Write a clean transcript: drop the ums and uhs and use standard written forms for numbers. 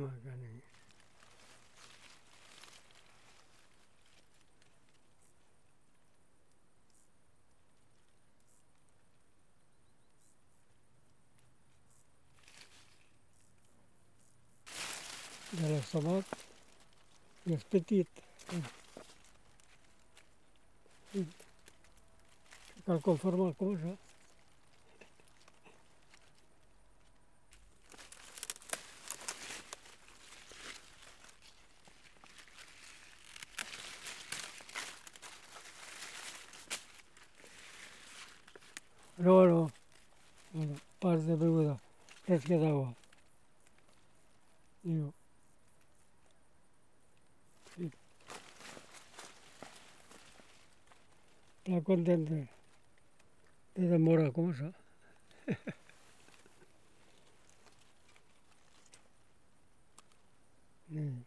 gané. De l'estómac i és petit. Cal conformar cosa. No, no, no, pas de beguda, res que d'aigua. Diu, sí, està content de demorar cosa. Sí.